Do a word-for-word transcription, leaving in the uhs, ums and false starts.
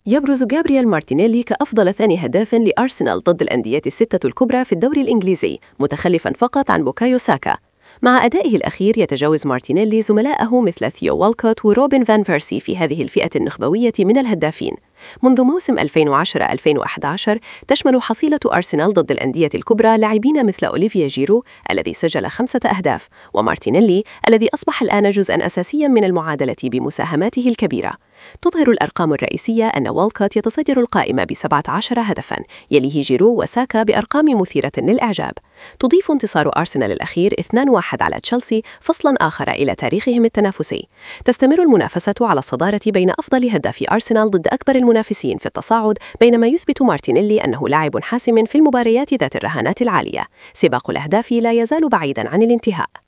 يبرز جابرييل مارتينيلي كأفضل ثاني هداف لأرسنال ضد الأندية الستة الكبرى في الدوري الإنجليزي، متخلفاً فقط عن بوكايو ساكا. مع أدائه الأخير يتجاوز مارتينيلي زملائه مثل ثيو والكوت وروبن فان بيرسي في هذه الفئة النخبوية من الهدافين. منذ موسم ألفين وعشرة ألفين وأحد عشر تشمل حصيلة أرسنال ضد الأندية الكبرى لاعبين مثل أوليفيا جيرو الذي سجل خمسة أهداف، ومارتينيلي الذي أصبح الآن جزءاً أساسياً من المعادلة بمساهماته الكبيرة. تظهر الأرقام الرئيسية أن والكوت يتصدر القائمة بسبعة عشر هدفاً، يليه جيرو وساكا بأرقام مثيرة للإعجاب. تضيف انتصار أرسنال الأخير اثنين واحد على تشيلسي فصلاً آخر إلى تاريخهم التنافسي. تستمر المنافسة على الصدارة بين أفضل هدافي أرسنال ضد أكبر المنافسين في التصاعد، بينما يثبت مارتينيلي أنه لاعب حاسم في المباريات ذات الرهانات العالية. سباق الأهداف لا يزال بعيداً عن الانتهاء.